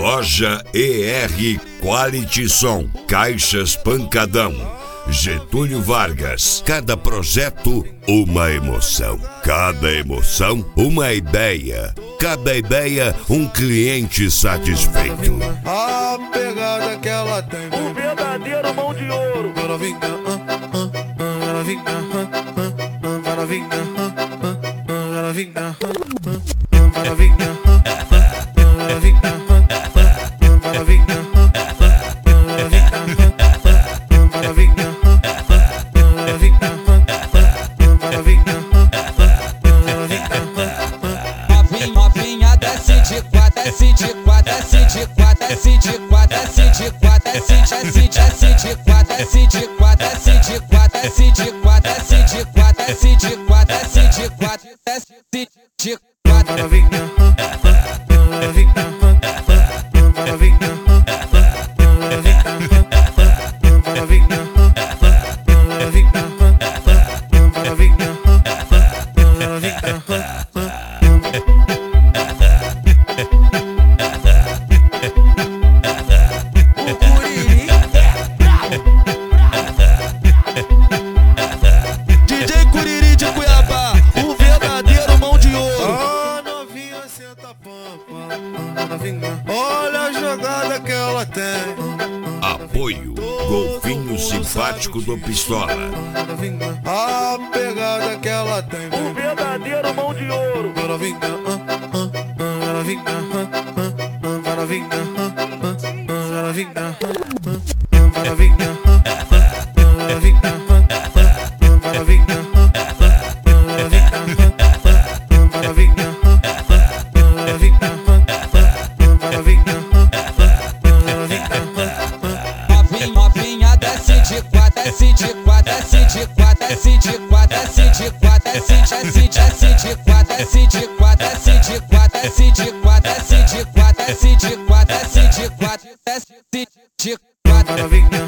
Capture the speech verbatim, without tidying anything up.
Loja E R Quality Som, Caixas Pancadão, Getúlio Vargas. Cada projeto, uma emoção. Cada emoção, uma ideia. Cada ideia, um cliente satisfeito. A pegada que ela tem, um verdadeiro mão de ouro. Ela vinha, ela vinha, ela vinha, ela vinha, ela vinha, ela vinha, ela vinha, ela vinha, ela vinha, ela vinha, ela vinha. Novinha desce de quatro, desce de quatro, desce de quatro, desce de quatro, desce de quatro, desce, desce, desce de quatro, desce de quatro, desce de quatro, desce de quatro, desce de quatro, desce de quatro, desce de quatro, desce de quatro. Ela vinha, ela vinha, ela vinha, ela vinha, ela vinha, ela vinha, ela vinha, ela vinha. D J Curiri de Cuiabá, o verdadeiro mão de ouro. A novinha senta pampa. Olha a jogada que ela tem. Apoio Golfinho Simpático do Pistola. A pegada que ela tem, um verdadeiro mão de ouro. Ela vinha, ela vinha, ela vinha, ela vinha, ela vinha, ela vinha, ela vinha, ela vinha, ela vinha, ela vinha, ela vinha. Novinha desce de quatro, desce de quatro, desce de quatro, desce de quatro, desce de quatro, desce, desce, desce de quatro, desce de quatro, desce de quatro, desce de quatro, desce de quatro, desce de quatro, desce de quatro, desce de quatro. Ela vinha.